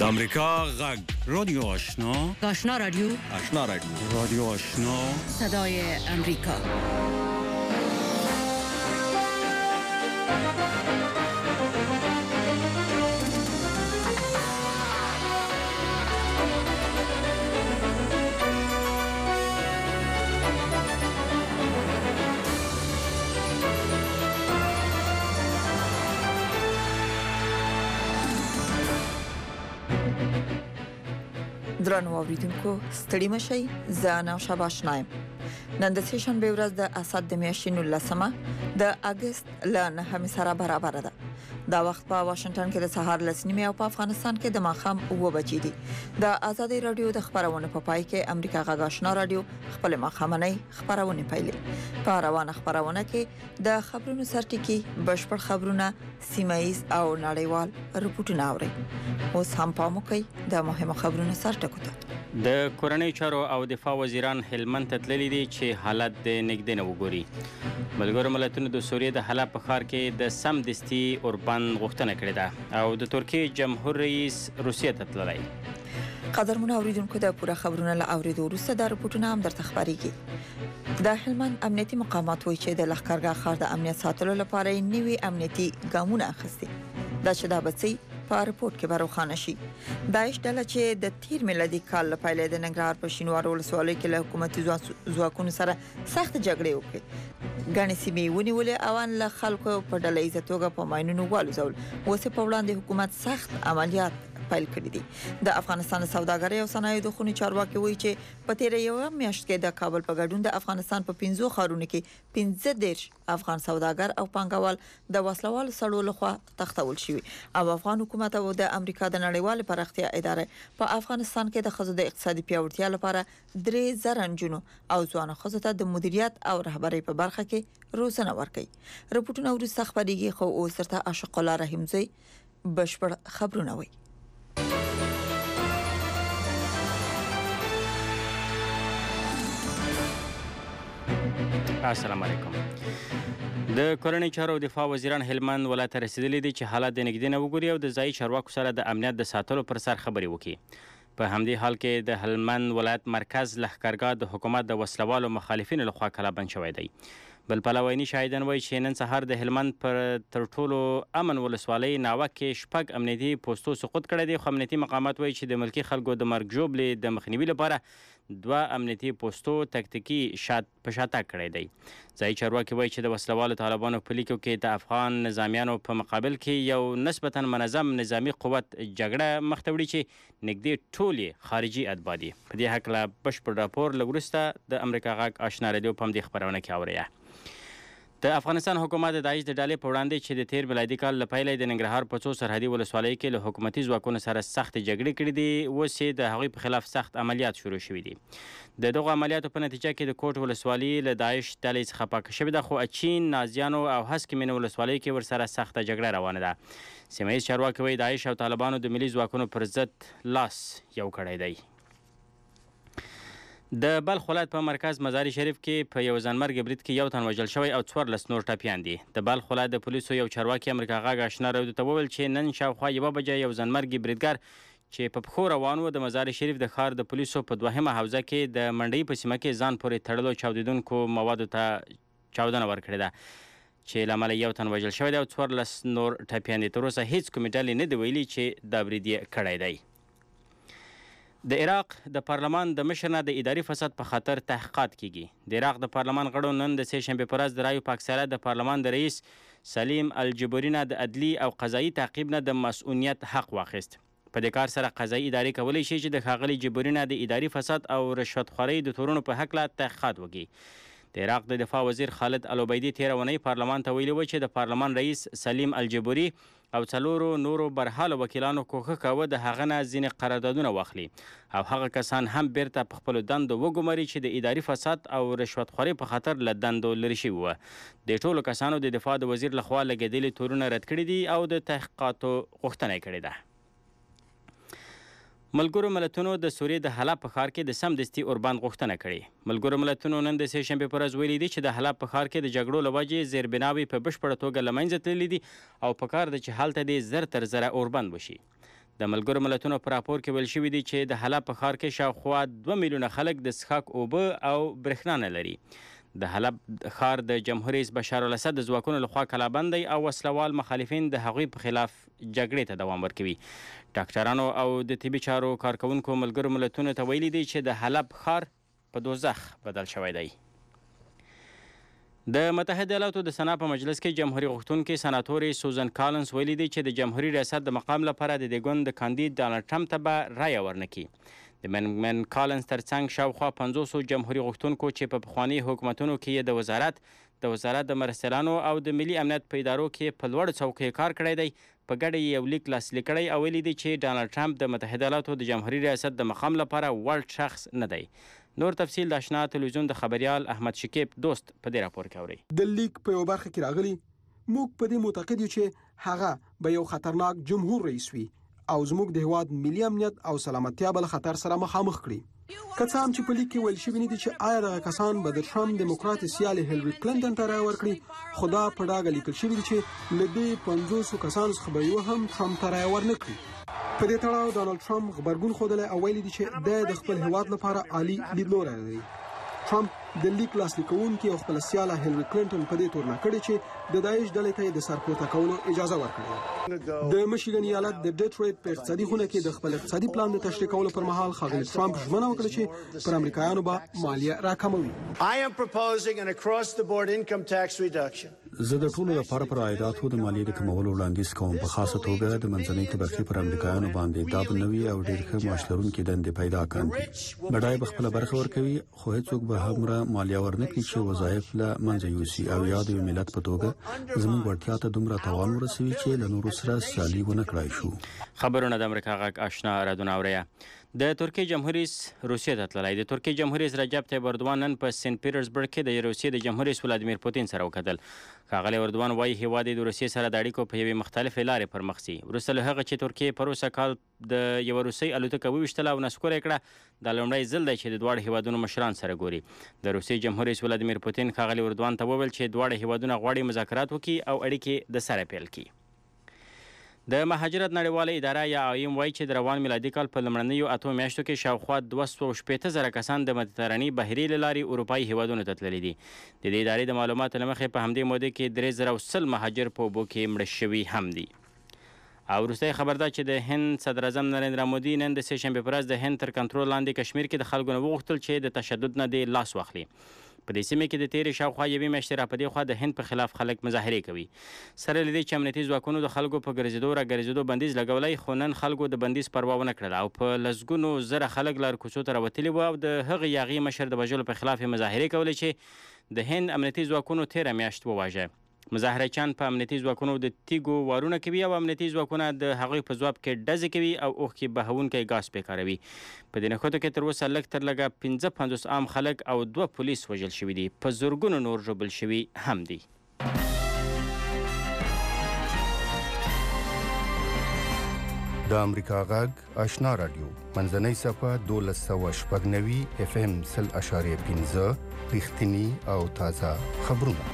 امریکا غږ رادیو آشنا رادیو رادیو آشنا صدای امریکا. درنو اوریدونکو ستړي مشئ، زه نوشابه آشنا یم. نن د سهشنبې ورځ د اسد د میاشتې 19مه د اگست له 9 سره برابر ده. دا وخت په واشنگټن کې د سهار 9:30 او په افغانستان کې د ماښام 9 بجې دي. د آزادۍ رادیو د خبرونو په پای کې امریکا غږ آشنا رادیو خپل ماښامنۍ خبرونه پیلي. په روانه خبرونه کې د خبرونو سرټکی بشپړ خبرونه، سیمایي او نړیوال رپورټونه اوري. اوس هم پام وکړئ د مهمو خبرونو سرټکو ته. د کورنۍ چارو او دفاع وزیران هلمند ته تللي دي چې حالت د نږدې نه وګوري. ملګرو ملتونو د سوریې د حلب په ښار کې د سمدستي اوربند غوښتنه کړې ده او د ترکیې جمهور رئیس روسیې ته تللی. قدرمن اوریدونکو د پوره خبرونه له اوریدو وروسته د رپورټونو هم درته خبرېږي. د هلمند امنیتي مقامات وایي چې د لښکرګاه ښار د امنیت ساتلو لپاره نوي امنیتي ګامونه اخیستي. دا چې دا بڅي په رپورت کې به روښانه شي. داعش ډله چې د تیر میلادي کال له پیل د ننګرهار په شینوار ولسوالۍ کې له حکومتي ځواکونو سره سخت جګړې وکړې. ګڼې سیمې ونیولې او له خلکو په ډله ایزه توګه په ماینونو والوځول. اوس په وړاندې حکومت سخت عملیات پیل کړی دي. د افغانستان سوداګرۍ او صنایعو د خونې چارواکي وایي چې په تیر یو میاشت کې د کابل په ګډون د افغانستان په 15 ښارونو کې 15 افغان سوداګر او پانګوال د وسلوالو سړو لخوا تښتول شوي او افغان حکومت او د امریکا د نړیوال پراختیا ادارې په افغانستان کې د ښځو د اقتصادي پیاوړتیا لپاره 3000 نجونو او ځوانو ښځو ته د مدیریت او رهبرۍ په برخه کې روزنه ورکوي. رپورټونه وروسته خبرېږي، خو اوس درته عاشق الله رحیمزی بشپړ خبرونه وایي. السلام علیکم. د کورنۍ چارو او دفاع وزیران هلمند ولایت ته رسیدلي دي چې حالت د نږدې نه وګوري او د ځایي چارواکو سره د امنیت د ساتلو پر سر خبرې وکړي. په همدې حال کې د هلمند ولایت مرکز لښکرګاه د حکومت د وسلوالو مخالفینو لخوا کلابند شوی دی. بل پلویني شاهدان وایي چې نن سهار د هلمند پر تر ټولو امن ولسوالۍ ناوه کې 6 امنیتي پوستو سقوط کړی دی، خو امنیتي مقامات وایي چې د ملکي خلکو د مرګ ژوبلې د مخنیوي لپاره 2 امنیتي پوستو تکتیکي په شاتګ کړی دی. ځایي چارواکي وایي چې د وسلوالو طالبانو په لیکو کې د افغان نظامیانو په مقابل کې یو نسبتا منظم نظامی قوت جګړه مخته وړي چې نږدې ټولې خارجي اتباع دي. په دې هکله بشپړ راپور لږ وروسته د امریکا غږ آشنا رادیو په همدې خپرونه کې اورئ. د افغانستان حکومت د داعش د ډلې په وړاندې چې د تیر میلادي کال له پیله د ننګرهار په څو سرحدي ولسوالیو کې له حکومتي ځواکونو سره سخت جګړې کړې دي، اوس یې د هغوی په خلاف سخت عملیات شروع شوي دي. د دغو عملیاتو په نتیجه کې د کوټ ولسوالي له داعش ډلې څخه پاکه شوې ده، خو اچین، نازیانو او هسکې مینو ولسوالیو کې ورسره سخته جګړه روانه ده. سیمه ییز چارواکي وایي داعش او طالبانو د ملي ځواکونو پر ضد لاس یو کړی دی. د بلخ ولایت په مرکز مزاري شریف کې په یو ځانمرګي برید کې 1 تن وژل شوی او 14 نور ټپیان دي. د بلخ ولایت د پولیسو یو چارواکي امریکا غږ آشنا رادیو ته وویل چې نن شاوخوا 1 بجه یو ځانمرګي بریدګر چې په پښو روان و د مزاري شریف د ښار د پولیسو په 2مه حوزه کې د منډۍ په سیمه کې ځان پورې تړلو چاودیدونکو موادو ته چاودنه ورکړې ده چې له امله 1 تن وژل شوی دی او 14 نور ټپیان دي. تر اوسه هیڅ کومې ډلې نه دی ویلي چې دا برید یې کړی دی. د عراق د پارلمان د مشر نه د اداري فساد په خاطر تحقیقات کیږي. د عراق د پارلمان غړو نن د سهشنبې په ورځ د رایو په اکثریت د پارلمان د رئیس سلیم الجبوري نه د عدلي او قضایي تعقیب نه د مسؤلیت حق واخیست. په دې کار سره قضایي ادارې کولی شي چې د ښاغلي جبوري نه د اداري فساد او رشوتخورۍ د تورونو په هکله تحقیقات وکړي. د عراق د دفاع وزیر خالد العبیدي تېره اونۍ پارلمان ته ویلي و چې د پارلمان رئیس سلیم الجبوري او 4 نورو برحاله وکیلانو کوښښ کاوه د هغه نه ځینې قراردادونه واخلي او هغه کسان هم بیرته په خپلو دندو وګماري چې د اداري فساد او رشوتخورۍ په خاطر له دندو لرې شوي وه. د ټولو کسانو د دفاع د وزیر لخوا لګېدلي تورونه رد کړي دي او د تحقیقاتو غوښتنه یې کړې ده. ملګرو ملتونو د سوریې د حلب په ښار کې د سمدستي اوربند غوښتنه کړې. ملګرو ملتونو نن د سهشنبې په ورځ ویلي دي چې د حلب په ښار کې د جګړو له وجې زیربناوې په بشپړه توګه له منځه تللي دي او پکار ده چې هلته دې زر تر زره اوربند وشي. د ملګرو ملتونو په راپور کې ویل شوي دي چې د حلب په ښار کې شاوخوا 2 میلیونه خلک د څښاک اوبه او برېښنا نه لري. د حلب ښار د جمهور رئیس بشار الاسد د ځواکونو لخوا کلابند دی او وسلوال مخالفین د هغوی په خلاف جګړې ته دوام ورکوي. ډاکټرانو او د طبي چارو کارکوونکو ملګرو ملتونو ته ویلي دي چې د حلب ښار په دوزخ بدل شوی دی. د متحده ایالاتو د سنا په مجلس کې جمهوریت غوښتونکي سناتورې سوزن کالنس ویلي دي چې د جمهوریت ریاست د مقام لپاره د دې ګوند د کاندید ډانلډ ټرمپ ته به رایه ورنکړي. د من کالنس ترڅنګ شاوخوا 500 جمهوریت غوښتونکو چې په پخواني حکومتونو کې د وزارت د مرستیالانو او د ملي امنیت په ادارو کې په لوړ څوکۍ کار کړی دی په ګډه یو لیک لاسلیک کړی او ویلي دي چې ډانلډ ټرمپ د متحده ایالاتو د جمهوریت ریاست د مقام لپاره وړ شخص نه دی. نور تفصیل د آشنا تلویزیون د خبریال احمد شکیب دوست په دې راپور کې اوري. د لیک په یو برخه کې راغلي موږ په دې معتقد یو چې هغه به یو خطرناک جمهور رئیس وي او زموږ د هیواد ملي امنیت او سلامتیا بل خطر سره مخامخ کړي. که څه هم چې په لیک کې ویل شوي نه دي چې آیا دغه کسان به د ټرمپ دیموکراتې سیالې هیلري کلینټن ته رایه ورکړي، خو دا په ډاګه لیکل شوي دي چې له دې 500 کسانو څخه به یو هم ټرمپ ته رایه ورنه کړي. په دې تړاو ډانلډ ټرمپ غبرګون ښودلی او ویلي دي چې د خپل هیواد لپاره عالی لیدلوری لري. ټرمپ د لیک لاسلیک کوونکي او خپل سیاله هیلري کلینټن په دې تورنه کړې چې د داعش ډلې ته د سر پورته کولو اجازه ورکړه. د میشیګن ایالت د ډیټرویټ په اقتصادي خونه کې د خپل اقتصادي پلان د تشریح کولو پر مهال ښاغلي ټرمپ ژمنه وکړه چې پر امریکایانو به مالیه راکموي. زه د ټولو لپاره پر عایداتو د مالیې د کمولو وړاندیز کوم، په خاصه توګه د منځنۍ طبقې پر امریکایانو باندې دا به نوي او ډېر ښه معاش لرونکي دندې پیدا کړي. بډای به خپله برخه ورکوي خو هیڅوک به هومره مالیه ورنکړي چې وظایف له منځه یوسي او یا د ملت په توګه زموږ وړتیا ته دومره توان ورسوي چې له نورو سره سیالي ونه کړای شو. خبرونه د امریکا غږ آشنا رادیو اوریا. د ترکیې جمهور رئیس روسیې ته تللی. د ترکیې جمهور رئیس رجب طیب اردوان نن په سنت پیټرزبرګ کې د روسیې د جمهور رئیس ولادیمیر پوتین سره وکتل. ښاغلی اردوان وایي هیواد د روسیې سره د اړیکو په یوې مختلفې لارې پر مخ ځي. وروسته له هغه چې ترکیې په روسه کال د یوه روسۍ الوتکه وویشتله او نسکوره یې کړه، دا لومړی ځل دی چې د دواړو هیوادونو مشران سره ګوري. د روسیې جمهور رئیس ولادیمیر پوتین ښاغلي اردوان ته وویل چې دواړه هیوادونه غواړي مذاکرات وکړي او اړیکې د سره پیل کړي. د مهاجرت نړیواله اداره یا آیم وایي چې د روان میلادي کال په لومړنیو 8 میاشتو کې شاوخوا 260,000 کسان د مدیترانې بحیرې له لارې اروپایي هیوادونو ته تللي دي. د دې ادارې د معلوماتو له مخې په همدې موده کې 3,100 مهاجر په اوبو کې مړه شوي هم دي. او وروستی خبر ده چې د هند صدر اعظم نریندرا مودي نن د سې شنبې په ورځ د هند تر کنټرول لاندې کشمیر کې د خلکو نه وغوښتل چې د تشدد نه دې لاس واخلي. په دې سیمه کې د تیرې شاوخوا یوې میاشتې راپدې خوا د هند په خلاف خلک مظاهرې کوي. سره له دې چې امنیتي ځواکونو د خلکو په ګرځېدو راګرځېدو بندیز لګولی، خو نن خلکو د بندیز پروا ونه کړله او په لسګونو زره خلک لار کوڅو ته راوتلي وو او د هغې یاغي مشر د وژلو په خلاف یې مظاهرې کولې چې د هند امنیتي ځواکونو تیره میاشت وواژه. مظاهرچیان په امنیتي ځواکونو د تیږو وارونه کوي او امنیتي ځواکونه د هغوی په ځواب کې ډزې کوي او اوښکې بهونکی ګاز پرې کاروي. په دې نښتو کې تر اوسه لږ تر لږه 55 عام خلک او 2 پولیس وژل شوي دي. په زرګونو نور ژوبل شوي هم دي. د امریکا غږ آشنا رادیو منځنۍ صفحه 1290 FM 0.5 رښتینی او تازه خبرونه.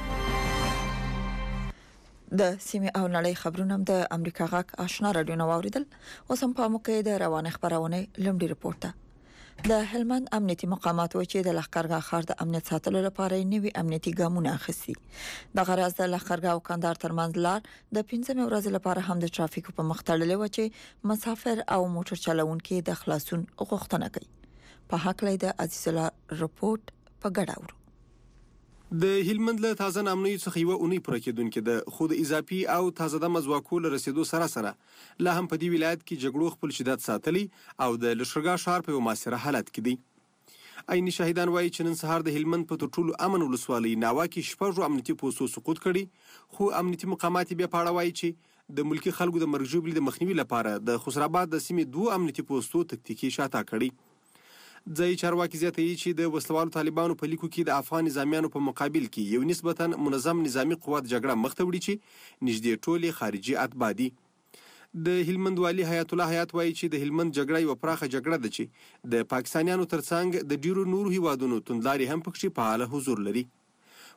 د سیمه او نړۍ خبرونه د امریکا غږ آشنا رادیو نو اوریدل. اوس هم په موقع د روانه خبرونه لمړي رپورټ ده. د هلمند امنیتي مقامات وایي چې د لښکرګاه ښار د امنیت ساتلو لپاره نوي امنیتي ګامونه اخیستي. د غرض د لښکرګاه او کندهار ترمنځ لار د 15 ورځې لپاره هم د ترافیکو په مخ تړلې و چې مسافر او موټر چلوونکي د خلاصون غوښتنه کوي. په حق لید عزیز الله رپورټ په ګډه اورو. د هلمند له تازه نامنوي څخه یو اونۍ پوره کېدونکې د خود اضافي او تازه دمه ځواکو له رسېدو سره لا هم په دې ولایت کې جګړو خپل شدت ساتلی او د لښکرګاه ښار په یو ماسره حالت کې دی. عیني شاهدان وایي چې نن سهار د هلمند په تر ټولو امن ولسوالۍ ناوا کې 6 امنیتي پوستو سقوط کړي، خو امنیتي مقامات بیا په اړه وایي چې د ملکی خلکو د مرګ ژوبلې د مخنیوي لپاره د خسراباد د سیمې 2 امنیتي پوستو تکتیکي شاته کړي. ځای چارواکي زیاتوي چې د وسلوالو طالبانو په لیکو کې د افغان نظامیانو په مقابل کې یو نسبتا منظم نظامی قوت جګړه مخ ته وړي چې نږدې ټولې خارجي اتباع دي. د هلمند والي حیات الله حیات وایي چې د هلمند جګړه یو پراخه جګړه ده چې د پاکستانیانو ترڅنګ د ډیرو نورو هیوادونو توندلاري هم پکې فعال حضور لري.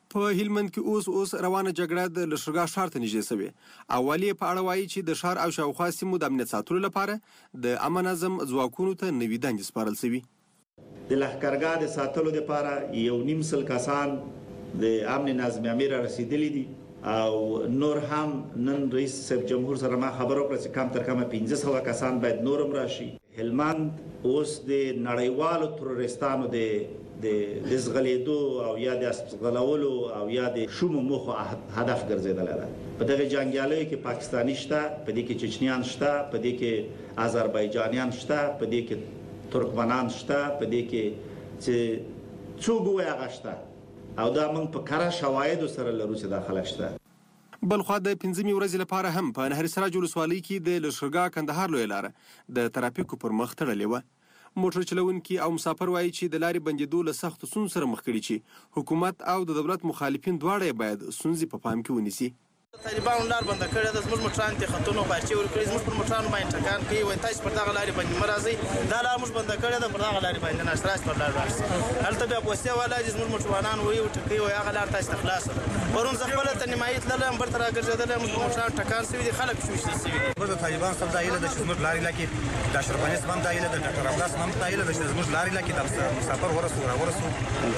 په هلمند کې اوس روانه جګړه د لښکرګاه ښار ته نږدې شوې. اولي په اړه وایي چې د ښار او شاوخوا سیمو د امنیت ساتلو لپاره د امن نظم ځواکونو ته نوې دندې سپارل شوي. د لښکرګاه د ساتلو لپاره 1.5 کسان د امن نظم امیر رسیدلی دي او نور هم نن رئیس صاحب جمهور سره ما خبرو کړه چې کم تر کمه 1500 کسان باید نورم راشي. هلمند اوس د نړیوالو تروریستانو د زغلیدو او یا د اسغلولو او یا د شومو مخ هدف ګرځیدل ده. په دغه جنگیالیو کې پاکستاني شته، په دې کې چچنیان شته، په دې کې آذربایجانیان شته، په دې کې ترکمنان شته، په دې کې چې څوک وایي شته او دا موږ په کار شواهد سره لرو چې داخله شته. بلخوا د 15 ورځې لپاره هم په نهر سراج ولسوالۍ کې د لښکرګاه کندهار لوی لار د ترافیکو پر مخ تړلې و. موټر چلونکي او مسافر وایي چې د لارې بندیدو له سختو ستونزو سره مخ کړي چې حکومت او د دولت مخالفین دواړه باید ستونزې په پام کې ونیسي. طالبانو لار بنده کړې ده، زموږ موټران ته خطونو پارچې ورکړي، زموږ پر موټرانو باندې ټکان کوي، وایي تاسو پر دغه لارې باندې مه راځئ، دا لار موږ بنده کړې ده، پر دغه لارې باندې نه تاسو پر لار راشئ. هلته بیا پوستې والا دي زموږ موټروانان وایي ټکوي، وایي هغه لار تاسو ته خلاصه ده. پرون زه خپله ته نیمایي تللی برته راګرځېدلی، موږ پر موټرانو ټکان شوي دي، خلک شوشي شوي دي. موږ د طالبانو څخه دا هیله ده چې زموږ لارې لکې د اشرف غني صاحب هم دا هیله ده، ډاکټر عباس هم دا هیله ده چې زموږ لارې لکې د مسافر ورسو راورسو.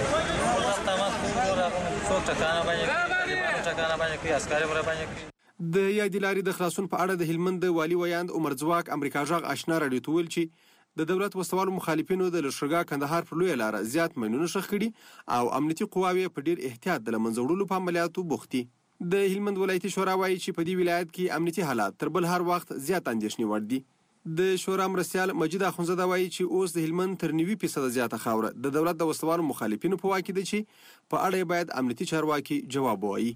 د یادې لارې د خلاصون په اړه د هلمند د والي ویاند عمر ځواک امریکا غږ آشنا راډیو ته ویل چې د دولت وسوالو مخالفینو د لښکرګاه کندهار پر لویه لاره زیات ماینونه ښخ کړي او امنیتي قواوې په ډیر احتیاط د له منځه وړلو په عملیاتو بوخت دي. د هلمند ولایتي شورا وایي چې په دې ولایت کې امنیتي حالات تر بل هر وخت زیات اندېښنې وړ دي. د شورا مرستیال مجید اخونزاده وایي چې اوس د هلمند تر 90% زیاته خاوره د دولت د وسوالو مخالفینو په واک کې ده چې په اړه باید امنیتي چارواکي جواب ووایي.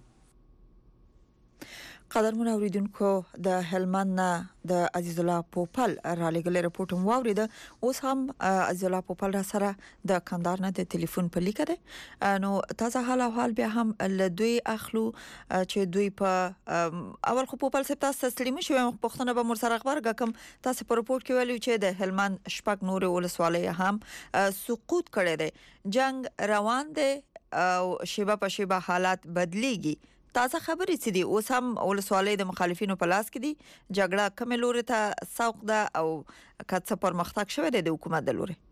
قدرمن اوریدونکو د هلمند د عزیز الله پوپل را لګل رپورټ مو اوریده. اوس هم عزیز الله پوپل را سره د کندهار نه د ټلیفون په لیکه ده. نو تازه حال بیا هم له دوی اخلو چې دوی په اول خو پوپل سپ تاسو تسلیم شو پښتنه به مر سره خبر کوم. تاسو په رپورټ کې ویلو چې د هلمند شپږ نور ولسوالۍ هم سقوط کړي دي، جنگ روان دي او شیبه په شیبه حالات بدلیږي. تازه خبرې چې دي اوس هم ولسوالۍ د مخالفینو په لاس کې دي، جګړه کومه لوري ته سوق ده او کڅ پرمختګ شوی دی د حکومت د لوري.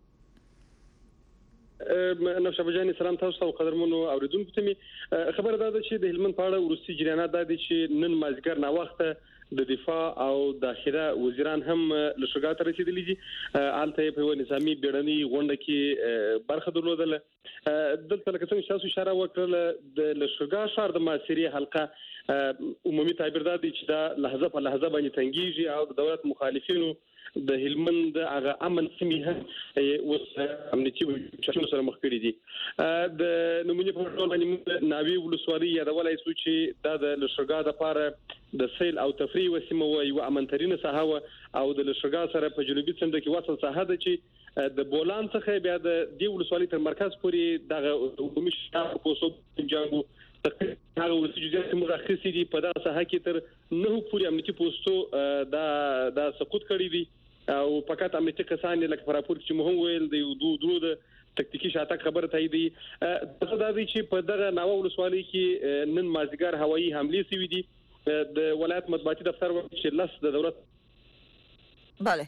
نوشابه جان سلام تاسو او قدرمنو اوریدونکو ته می خبر ده چې د هلمند په اړه ورستي جریانات ده چې نن مازیګر نا وخت د دفاع او داخله وزیران هم لښکرګاه ته رسیدلي دي. هلته په نظامی بیړنۍ غونډه کې برخه درلودله. دلته لکه څنګه تاسو اشاره وکړه د لښکرګاه ښار د معاصري حلقه عمومي تعبیر ده چې دا لحظه په لحظه باندې تنګیږي او د دولت مخالفینو د هلمند هغه امن سیمې هم اوس امنیتي چارو سره مخ کړي دي. د نمونې په ډول باندې ناوی ولسوالۍ یادولای شو چې دا د لښکرګاه لپاره د سیل او تفریح وسیمه و یو امنترینه ساحه او د لښکرګاه سره په جنوبي څنډه کې وصل ساحه ده چې د بولان څخه بیا د دې ولسوالۍ تر مرکز پورې دغه عمومي شاو پوسو جنګو هغه ولسي جزیات مرخصي دي. په دغه ساحه کې تر 9 پورې امنیتي پوسټو دا سقوط کړی دي او فقط امنیتي کسان لکه په راپور کې مهم ویل دی دوه د تکتیکی شاتګ خبره تایید دي. څه دا دي چې په دغه ناوه ولسوالۍ کې نن مازیګر هوایي حمله شوې دي. د ولایت مطبوعاتي دفتر چې لس د دولت bale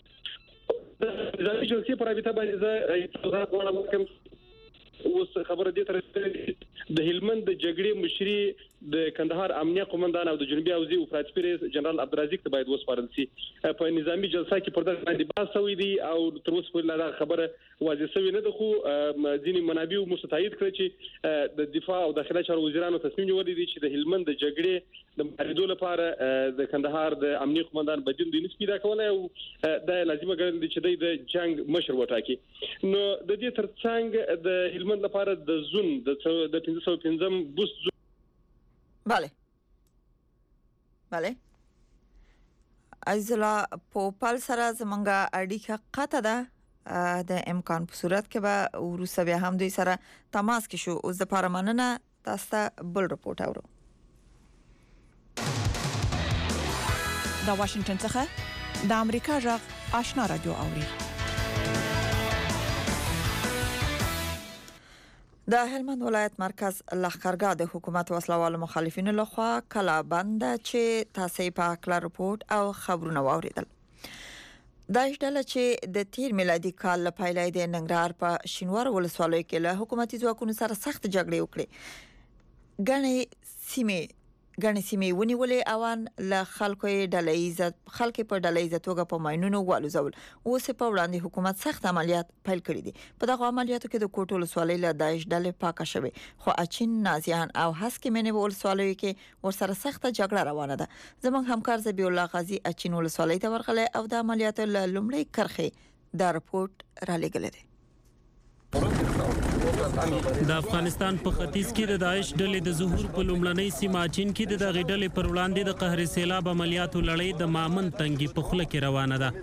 ځکه چې په رابطه باندې زه غواړم کوم اوس خبره دې تر د هلمند د جګړې مشري د کندهار امنیه قومندان او د جنوبي حوزې افراطي پیرس جنرال عبدالرزاق ته باید وسپارل شي. په نظامی جلسه کې پر دغه باندې بحث شوی دی او تر اوسه پورې لا خبره واضح شوې نه ده، خو ځینې منابع مستعد کړي چې د دفاع او داخله چارو وزیرانو تصمیم نیولی دی چې د هلمند د جګړې د مبارزې لپاره د کندهار د امنیه قومندان بدیل د نسبت پیدا کولای او د لازمه ګڼل چې د جنگ مشر وټاکي. نو د دې ترڅنګ د هلمند لپاره د زون د 1515 بوست bale عزیز الله پوپل سره زمونږه اړیکه قطع ده د امکان په صورت کې به وروسته بیا هم دوی سره تماس کې شو. اوس د لپاره مننه. تاسو ته بل رپورټ اورو. د واشنگټن څخه د امریکا غږ آشنا رادیو اوري. د هلمند ولایت مرکز لښکرګاه د حکومت وسلوالو مخالفینو لخوا کلا بند چې تاسو په اکلا رپورت او خبرونه واوریدل. داعش ډله چې د تیر میلادي کال له پیل د ننګرهار په شینوار ولسوالۍ کې له حکومتي ځواکونو سره سخت جګړې وکړې. ګڼې سیمې ونیولې او له خلکو په ډلهیزه توګه په ماینونو والوزول. اوس په وړاندې حکومت سخت عملیات پیل کړي دي. په دغه عملیاتو کې د کوټ ولسوالۍ له داعش ډلې پاکه شوې، خو اچین، نازیان او هسکې مینې ولسوالیو کې ورسره سخته جګړه روانه ده. زموږ همکار ذبیح الله غازی اچین ولسوالۍ ته ورغلی او د عملیاتو له لومړۍ کرښې دا رپورټ را لېږلی دی. د افغانستان په ختیځ کې د داعش ډلې د ظهور په لومړنۍ سیمه چین کې د دغې ډلې پر وړاندې د قهر سیلاب عملیاتو لړۍ د مامن تنګي په خوله کې روانه ده.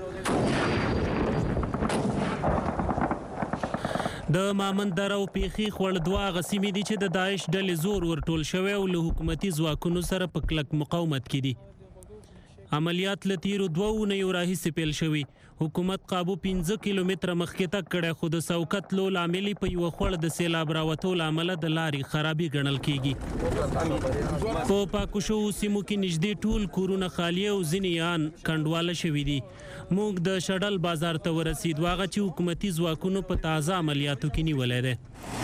د مامن دره او پیخي خوړ دوه غسیمې دي چې د داعش ډلې زور ورټول شوی او له حکومتي ځواکونو سره په کلک مقاومت کې دي. عملیات له تیرو 2 اونیو راهیسې پیل شوي. حکومت قابو 15 کیلومتره مخکې تګ کړی، خو د سوکت لو لامل په یو خوړ د سیلاب راوتو لامل د لارې خرابي ګڼل کیږي. په پاکو شو سیمو کې نږدې ټول کورونه خالی او ځینې یان کندواله شوي دي. موږ د شډل بازار ته ورسید، واغه چې حکومتي ځواکونو په تازه عملیاتو کې نیولې ده.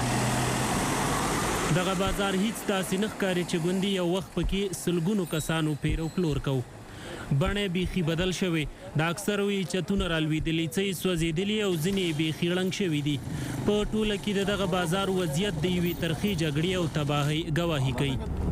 دغه بازار هیڅ داسې نه ښکاري چې ګوندي یو وخت پکې سلګونو کسانو پیرو پلور کو. بڼه بیخي بدل شوی، د اکثرو یې چتونه رالوېدلي، څه یې سوځېدلي او ځینې یې بیخي ړنګ شوي دي. په ټوله کې د دغه بازار وضعیت د یوې ترخې جګړې او تباهۍ ګواهي کوي.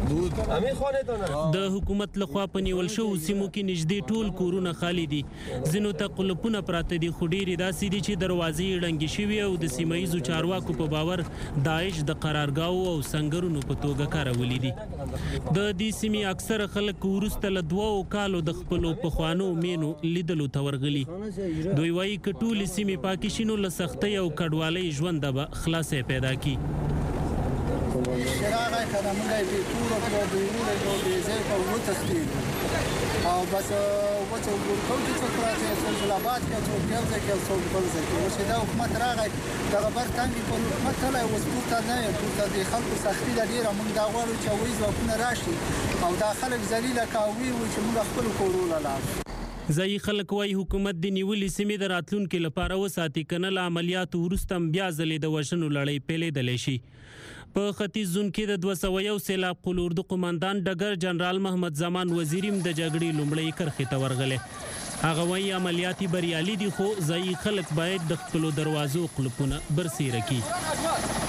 د حکومت لخوا په نیول شوو سیمو کې نږدې ټول کورونه خالی دي. ځینو ته قلفونه پراته دي، خو ډېرې داسې دي چې دروازې یې ړنګې شوي او د سیمه ییزو چارواکو په باور داعش د قرارګاهو او سنګرونو په توګه کارولي دي. د دې سیمې اکثره خلک وروسته له 2 کالو د خپلو پخوانو مینو لیدلو ته ورغلي. دوی وایي که ټولې سیمې پاکې شي نو له سختۍ او کډوالۍ ژونده به خلاصی پیدا کی. شراغه کدامونه به تور او بیرونه او بیزه او وتسلیم او بس وڅو ګورکو چې څه چې سلابات کې څو ګرځي کې څو ګرځي چې دا حکومت راغی دا خبر تانګي په حکومت ته له وسپورته نه پورته د خلکو سختي د ډیره موږ دا غواړو چې وایي ځواکونه راشي او دا خلک ذلیل کاوي او چې موږ خپل کورونه لاړ. ځایي خلک وایي حکومت د نیولې سیمې د راتلونکو لپاره وساتي، کنه له عملیاتو وروسته بیا ځلې د وژنو لړۍ پیلېدلی شي. په ختیځ زون کې د 201 سیلاب قل اردو قومندان ډګر جنرال محمد زمان وزیریم د جګړې لومړۍ کرښې ته ورغلی. هغه وایي عملیات بریالي دي، خو ځایي خلک باید د خپلو دروازو قلفونه برسیره کړي.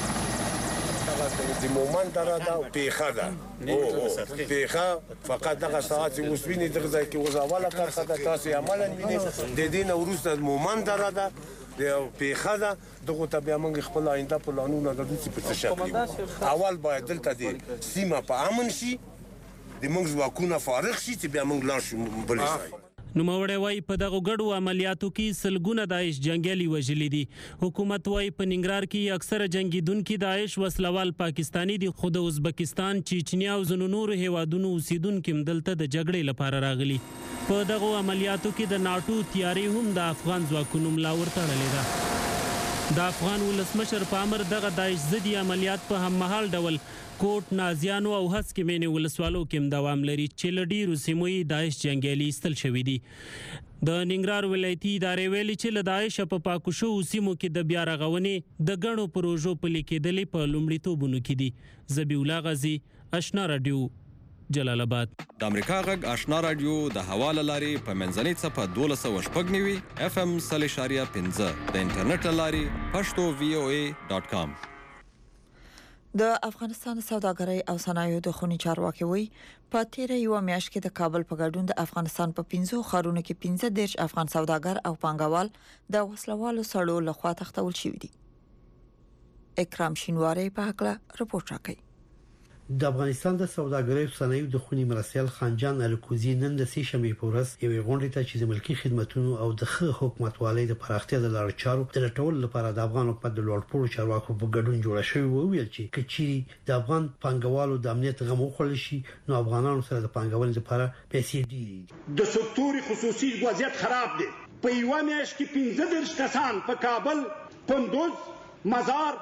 د مومن دره ده او پیخه ده. پیخه فقط دغه ساعت چې اوس ویني دغه ځای کې اوس اوله کرښه ده، تاسې عملا ویني د دې نه وروسته مومن دره ده د پیخه ده. دغه ته بیا موږ خپل آینده پلانونه لرو چې په څه شکل اول باید دلته د سیمه په امن شي، د موږ ځواکونه فارغ شي چې بیا موږ لاړ شو بلې ځای. نوموړی وایي په دغو ګډو عملیاتو کې سلګونه داعش جنګیالي وژلي دي. حکومت وایي په ننګرهار کې اکثره جنګیدونکي داعش وسلوال پاکستاني دي، خو د ازبکستان، چیچنیا او ځینو نورو هیوادونو اوسیدونکي هم دلته د جګړې لپاره راغلي. په دغو عملیاتو کې د ناټو تیارې هم د افغان ځواکونو ملا ورتړلې ده. د افغان ولسمشر په امر دغه داعش ضدي عملیات په هممهال ډول کوټ، نازیانو او هسکې مینې ولسوالو کې دوام لري چې له ډېرو سیمو یې داعش جنګیالي ایستل شوي دي. د ننګرهار ولایتي ادارې ویلي چې له داعش په پاکو شوو سیمو کې د بیا رغونې د ګڼو پروژو پلي کېدلې په لومړیتوبونو کې دي. ذبیح الله غازی، آشنا راډیو، جلال آباد. د امریکا غږ آشنا راډیو د حواله لاري په منځنۍ صفه 1290 FM 3.15 د انټرنیټ لاري pashto.voa.com. د افغانستان سوداګرۍ او صنایعو د خونی چارواکي وي په تیره یو میاشت کې د کابل په ګډون د افغانستان په 15 ښارونو کې 15 افغان سوداګر او پانګوال د وسلوالو سړو لخوا تختول شوي دي. اکرام شینواری په هکله رپورټ راکړي. د افغانستان د سوداګرۍ او صنایعو د خونی مرسل خانجان الکوزی نن د سیشمې پورس یوې غونډې ته چې د ملکی خدماتو او د حکومتوالۍ د پراختیا د لارو چارو د لټول لپاره د افغان حکومت د لوړپوړو چارواکو په ګډون جوړه شوې و، ویل چې کچې د افغان پانګوالو د امنیت غو خل شي نو افغانانو سره د پانګونې لپاره پیسې دي. د سکتور خصوصي وضعیت خراب دي. په یو میاشت کې 15 کسان په کابل، کندوز، مزار،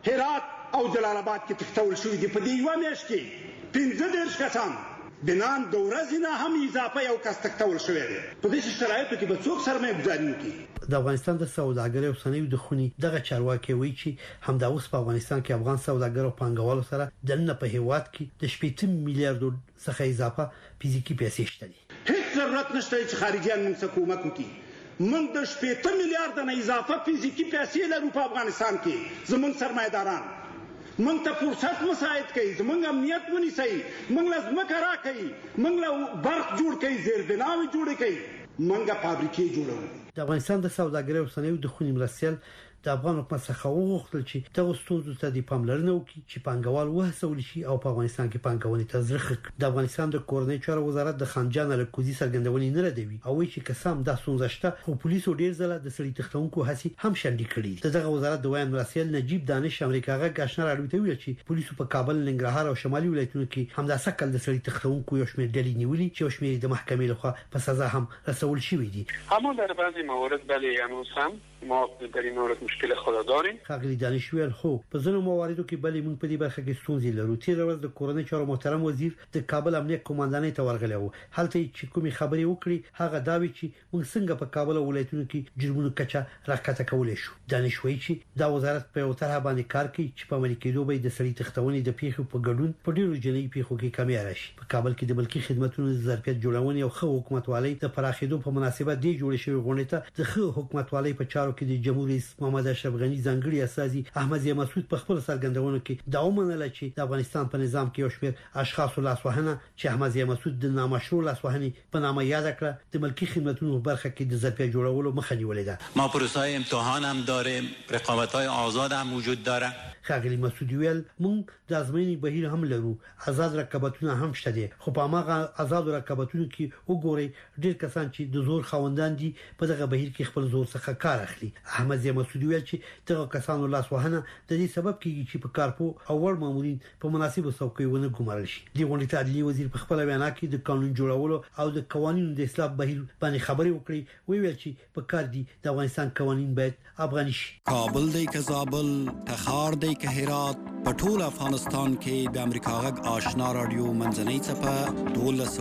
هرات او جلال آباد کې تښتول شوي دي. په دې یوه میاشت کې 15 کسان د نن د ورځې نه هم اضافه یو کس تښتول شوی دی. په دې شرایطو کې به څوک سرمایه ګزاري وکړي؟ د افغانستان د سوداګرۍ او صنایعو د خونی دغه چارواکي وایي چې همدا اوس په افغانستان کې افغان سوداګر او پانګوالو سره د نن په هیواد کې د 8 میلیارډ څخه اضافه فزیکی پیسې شته دي. هیڅ ضرورت نشته چې خارجيان موږ څخه کومک وکړي. موږ د 8 میلیارډ نه اضافه فزیکی پیسې لرو په افغانستان کې. زموږ سرمایداران موږ ته فرصت مساعد کوي، زموږ امنیت ونیسي، موږ له ځمکه راکوي، موږ له برق جوړ کوي، زیربناوې جوړې کوي، موږ فابریکې جوړوو. د افغانستان د سوداګرۍ او صنایعو د خونی مرستیال د افغان حکومت څخه وغوښتل چې دغه ستونزو ته د پاملرنه وکړي چې پانګوال وهڅول شي او په افغانستان کې پانګونې ته ځرخ کړي. د افغانستان د کورنۍ چارو وزارت د خانجان الکوزي څرګندونې نه ردوي او وایي چې قسم د ستونزه شته، خو پولیسو ډیر ځله د سړي تختونکو هڅې هم شنډې کړې. دغه وزارت د وایي مرستیال نجیب دانش امریکا غږ آشنا راډیو ته ویل چې پولیسو په کابل، ننګرهار او شمالي ولایتونو کې همدا سکل د سړي تختونکو یو شمېر ډلې نیولې چې یو شمېر د محکمې لخوا په سزا هم رسول شوی دي. اما در بعضی موارد بله هنوز هم ما در این مورد مشکل خود داریم. خاغلی دانشویل خو په ځینو مواردو کې بلې موږ په دې برخه کې ستونزې لرو. تیر ورځ د کورنۍ چارو محترم وزیر د کابل امنیت قوماندانۍ ته ورغلی و. هلته چې کومې خبرې وکړي هغه دا وی چې موږ څنګه په کابل او ولایتونو کې جرمونو کچه راکټه کولای شو. دانشوي چې دا وزارت په یو طرح باندې کار کوي چې په عملي کېدو به د سړي تختونې د پیښو په ګډون په ډیرو جنایي پیښو کې کمی راشي. په کابل کې د ملکی خدماتو د ظرفیت جوړونې او خو حکومتوالۍ د پراخېدو په مناسبت دی جوړ شوی غونډه ته د خو حکومتوالۍ په چارو کې د جمهور رئیس محمد اشرف غنی ځانګړي اساسي احمد ضیاء مسعود په خپل سرګندونو کې دا ومنله چې د افغانستان په نظام کې یو شمېر اشخاص لاسوهنه چې احمد ضیاء مسعود د نامشروع لاسوهنې په نامه یاد کړه د ملکی خدماتو په برخه کې د ظرفیت جوړولو مخه نیولې ده. ما پروسه امتحان هم داریم، رقابت‌های آزاد هم وجود داره. خاغلی مسعود ویل موږ د ازموینې بهیر هم لرو، آزاد رقابتونه هم شته دي، خو په هغه آزاد رقابتونو کې وګورئ ډېر کسان چې د زور خوندان دي په دغه بهیر کې خپل زور څخه کار اخلي. احمد ضیاء مسعود ویل چې دغه کسانو لاسوهنه د دې سبب کیږي چې په کارپو او ور مامورین په مناسبو څوکیونه ګمارل شي. دی غونډه ته عدلي وزیر په خپل بیان کې د قانون جوړولو او د قوانینو د اصلاح بهیر باندې خبرې وکړي. ویل چې په کار دي د افغانستان قوانین باید افغاني شي. کابل دی که زابل، تخار دی که هرات، په ټول افغانستان کې د امریکا غږ آشنا رادیو منځنۍ څپه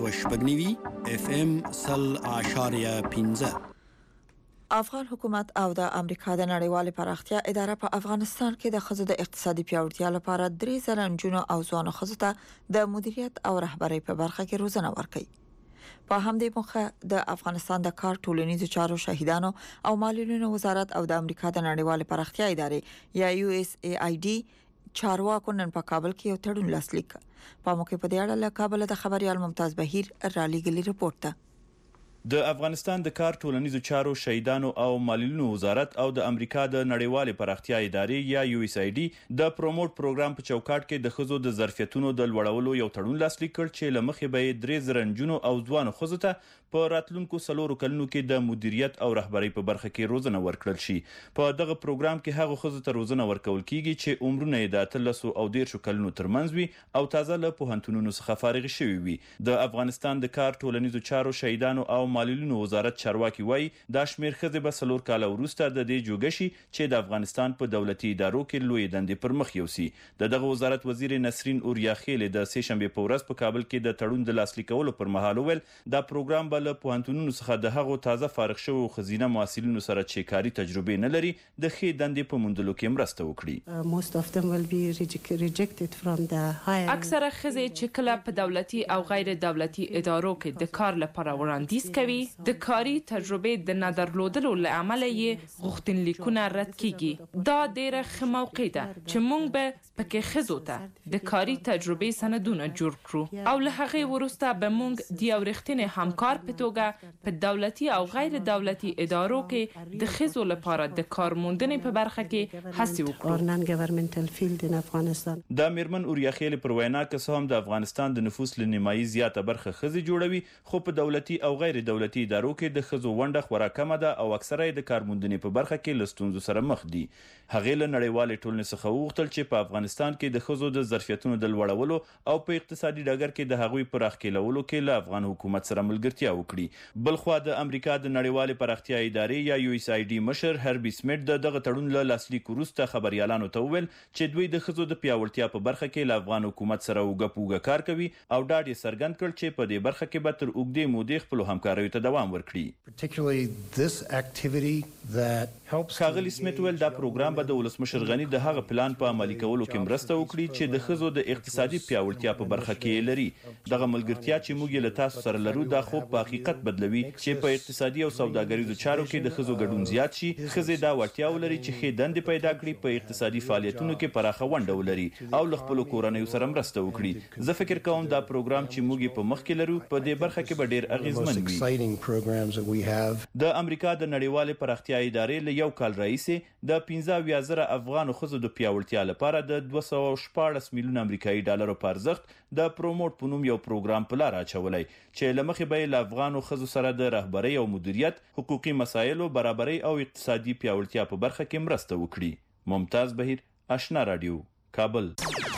1290 FM 0.15. افغان حکومت او د امریکا د نړیوال پراختیا اداره په افغانستان کې د خزو د اقتصادي پیاوړتیا لپاره 3 نجونو او ځوانو خزو ته د مدیریت او رهبرۍ په برخه کې روزنه ورکوي. په همدې موخه د افغانستان د کار ټولنیزو چارو شهیدانو او معلولینو وزارت او د امریکا د نړیوال پراختیا ادارې یا USAID چارواکو نن په کابل کې یو تړون لاسلیک په موقع په دې اړه له کابل د خبريال ممتاز بهیر را لېږلي رپورت ته. د افغانستان د کار ټولنیزو چارو شهیدانو او معلولینو وزارت او د امریکا د نړیوال پراختیا ادارې یا USAID د پروموټ پروګرام په چوکاټ کې د خزو د ظرفیتونو د لوړولو یو تړون لاسلیک کړ چې لمخې به 3 نجونو او ځوانو خزو ته په راتلونکو 4 کلونو کې د مدیریت او رهبرۍ په برخه کې روزنه ورکړل شي. په دغه پروګرام کې هغه خزو ته روزنه ورکول کیږي چې عمرونه یې د 13 او 14 کلونو ترمنځ وي او تازه له پوهنتونونو څخه فارغ شوي وي. د افغانستان د کار ټولنیزو چارو شهیدانو او معلولینو وزارت چارواکي وایي دا شمیر خزې به 4 کاله وروسته د دې جوګشي چې د افغانستان په دولتي ادارو کې لوی دندې پر مخ یوسي. دغه وزارت وزیر نسرین اوریاخیل د سه شنبه په ورځ په کابل کې د تړون د لاسلیکولو پر مهال ویل دا پروګرام به له پوهنتونونو څخه د هغو تازه فارغ شوو خزینه محصلینو سره چې کاري تجربه نه لري د ښې دندې په موندلو کې مرسته وکړي. اکثره خزې چې کله په دولتي او غیر دولتي ادارو کې د کار لپاره وړاندیز کوي د کاري تجربه د نادرلودلو لامل یې غوښتنلیکونه رد کیږي. دا ډیره ښه موقع ده چې موږ به پکې خزو ته د کاري تجربه سندونه جوړ کړو او له هغه وروسته به موږ د یو رښتینی همکار په توګه په دولتي او غیر دولتي ادارو کې د خزو لپاره د کار موندنې په برخه کې هڅې وکړو. د میرمن اوریاخیل پر وینا که څه هم د افغانستان د نفوس لنیمایي زیاته برخه خزې جوړوي خو په دولتي او غیر دولتي ادارو کې د ښځو ونډه خورا کمه ده او اکثره د کارموندنې په برخه کې له ستونزو سره مخ دي. هغې له نړیوالې ټولنې څخه وغوښتل چې په افغانستان کې د ښځو د ظرفیتونو د لوړولو او په اقتصادي ډګر کې د هغوی پراخ کېلولو کې له افغان حکومت سره ملګرتیا وکړي. بلخوا د امریکا د نړیوالې پراختیا ادارې یا USAID مشر هربي سمیت دغه تړون له لاسلیک وروسته خبريالانو ته وویل چې دوی د ښځو د پیاوړتیا په برخه کې له افغان حکومت سره اوږه کار کوي او ډاډ یې څرګند کړ چې په دې برخه کې به تر اوږدې مودې خپلو همکاریو ته دوام ورکړي. ښاغلي سمیت ویل دا پروګرام به د ولسمشر غني د هغه پلان په عملي کولو کې مرسته وکړي چې د ښځو د اقتصادي پیاوړتیا په برخه کې لري. دغه ملګرتیا چې موږ له تاسو سره لرو دا خو په حقیقت بدلوي چې په اقتصادي او سوداګریزو چارو کې د ښځو ګډون زیات شي. ښځې دا وړتیا ولري چې ښې دندې پیدا کړي، په اقتصادي فعالیتونو کې پراخه ونډه ولري او له خپلو کورنیو سره مرسته وکړي. زه فکر کوم دا پروګرام چې موږ په مخ کې لرو په دې برخه کې به ډېر اغیزمن وي. د امریکا د نړیوالې پراختیا ادارې له یو کال راهیسې د 15,000 افغان ښځو د پیاوړتیا لپاره د 214 میلیون امریکایي ډالرو په ارزښت د پروموټ په نوم یو پروګرام په لار اچولی چې له مخې به یې له افغانو ښځو سره د رهبرۍ او مدیریت، حقوقي مسایلو، برابرۍ او اقتصادي پیاوړتیا په برخه کې مرسته وکړي. ممتاز بهیر، آشنا رادیو، کابل.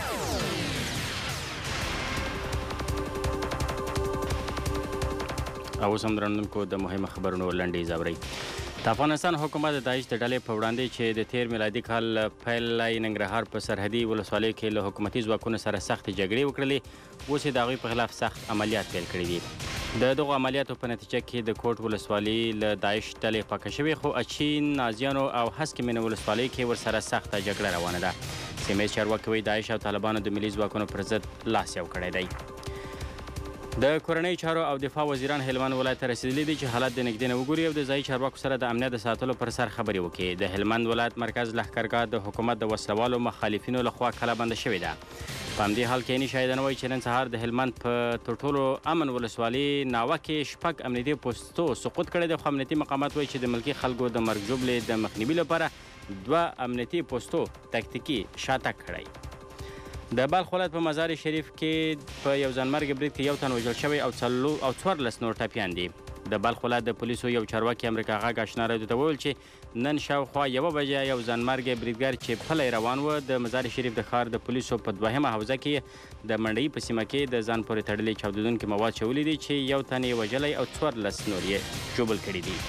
او سم درنونکو د مهمه خبرونو لنډې زابري. د افغانستان حکومت د داعش د ډلې په وړاندې چې د تیر میلادي کال پیل ننګرهار په سرحدي ولسوالیو کې له حکومتي ځواکونو سره سخت جګړې وکړلې، اوس یې د هغوی په خلاف سخت عملیات پیل کړي دي. د دغو عملیاتو په نتیجه کې د کوټ ولسوالي له داعش ډلې پاکه شوې، خو اچین، نازیانو او هسک مینه ولسوالیو کې ورسره سخته جګړه روانه ده. سیمه ییز چارواکي وایي داعش او طالبانو د ملي ځواکونو پر ضد لاس یو کړی دی. د کورنۍ چارو او دفاع وزیران هلمند ولایت ته رسیدلي دي چې حالت د نږدې نه وګوري او د ځایي چارواکو سره د امنیت د ساتلو پر سر خبرې وکړي. د هلمند ولایت مرکز لښکرګاه د حکومت د وسلوالو مخالفینو لخوا کله بنده شوې ده. په همدې حال کې عیني شاهدان وایي چې نن سهار د هلمند په تر ټولو امن ولسوالي ناوه کې 6 امنیتي پوستو سقوط کړی دی، خو امنیتي مقامات وایي چې د ملکي خلکو د مرګ ژوبلې د مخنیوي لپاره 2 امنیتي پوستو تکتیکي شاتګ کړی. د بلخ ولایت په مزار شریف کې په یو ځانمرګ برید کې یو تن وژل شوی او 14 نور ټپیان دي. د بلخ ولایت د پولیسو یو چارواکي امریکا غاګ آشنا رادیو ته وویل چې نن شاوخوا 1 بجې یو ځانمرګ بریدګر چې پلی روان و د مزار شریف د ښار د پولیسو په 2مه حوزه کې د منډۍ په سیمه کې د ځان پورې تړلي چاودېدونکي مواد چولی دي چې یو تن یې وژلی او 14 نور یې ژوبل کړي دي.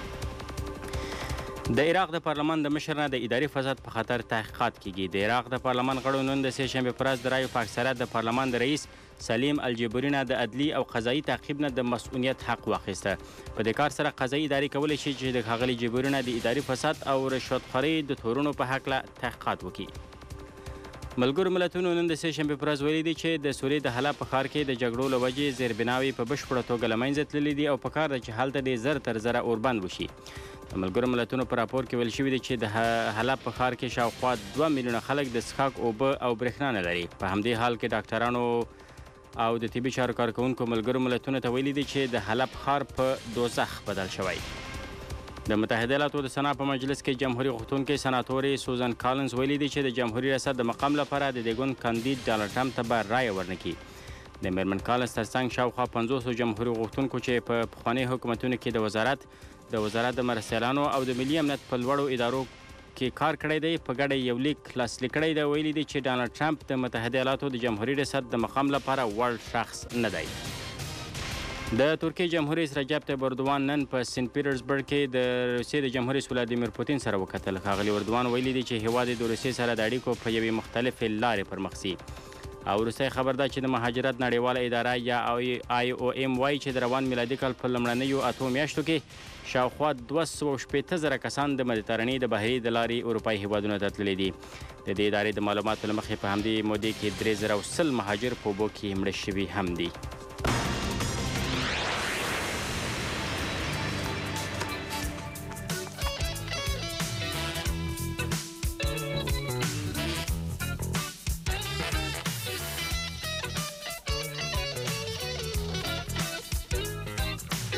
د عراق د پارلمان د مشر نه د اداري فساد په خاطر تحقیقات کیږي. د عراق د پارلمان غړو نن د سه شنبه پر ورځ د رایو په اکثریت د پارلمان د رئیس سلیم الجبري نه د عدلي او قضایي تعقیب نه د مسؤلیت حق واخیسته. په دې کار سره قضایي ادارې کولی شي چې د ښاغلي جبري نه د اداري فساد او رشوتخورۍ د تورونو په هکله تحقیقات وکړي. ملګرو ملتونو نن د سه شنبه پر ورځ ویلي دي چې د سوریې د حلب په ښار کې د جګړو له وجې زیربناوې په بشپړه توګه له منځه تللي دي او په کار ده چې هلته د زر تر زره اوربند وشي. د ملګرو ملتونو په راپور کې ویل شوي دي چې د حلب په ښار کې شاوخوا 2 میلیونه خلک د څښاک اوبه او برېښنا نه لري. په همدې حال کې ډاکټرانو او د طبي چارو کارکوونکو ملګرو ملتونو ته ویلي دي چې د حلب ښار په دوزخ بدل شوی. د متحده ایالاتو د سنا په مجلس کې جمهوریت غوښتونکي سناتوري سوزن کالنز ویلي دي چې د جمهوریت ریاست د مقام لپاره د دیګون کاندید ډانلډ ټرمپ ته به رایه ورنکړي. د میرمن کالنز ترڅنګ شاوخوا 500 جمهوریت غوښتونکو چې په پخواني حکومتونو کې د وزارت د مرستیالانو او د ملي امنیت په لوړو ادارو کې کار کړی دی په ګډه یو لیک لاسلیک کړی دی. ویلي دي چې ډانلډ ټرمپ د متحده ایالاتو د جمهوریت ریاست د مقام لپاره وړ شخص نه دی. د ترکیې جمهور رئیس رجب طیب اردوان نن په سنت پیټرزبرګ کې د روسیې د جمهور رئیس ولادیمیر پوتین سره وکتل. ښاغلي اردوان ویلي دي چې هیواد د روسیې سره د اړیکو په یوې مختلفې لارې پر مخ ځي. او وروستی خبر ده چې د مهاجرت نړیواله اداره یا IOM وایي چې د روان میلادي کال په لومړنیو 8 میاشتو کې شاوخوا 280,000 کسان د مدیترانې د بحري د لارې اروپایي هیوادونو ته تللي دي. د دې ادارې د معلوماتو له مخې په همدې مودې کې 3010 مهاجر په اوبو کې مړه شوي هم دي.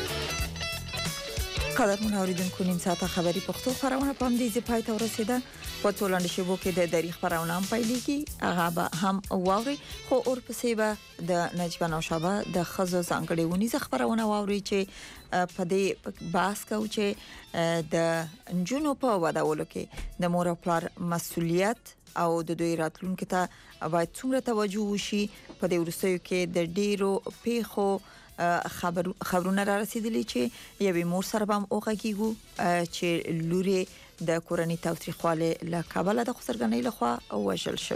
قدرمن اوریدونکو نیم ساعته خبری پښتو خبرونه په همدې ځای پای ته ورسیده. په ټولنیزو شبکو کې د دری خبرونه هم پیلېږي هغه به هم واوري خو اورپسې به د نجیبه نوشابه د خزو ځانګړي ونیزه خبرونه واوري چې په دې بحث کوي چې د انجونو په وداولو کې د مور او پلار مسؤلیت او د دوی راتلونکو ته باید څومره توجه وشي په دې ورستیو کې د ډیرو پیخو خبرونه را رسیدلی چې یوې مور سره هم اوغږیږو چې لوري د کورنۍ تاوتریخواله له کابل د خسرګنۍ لخوا وژل شو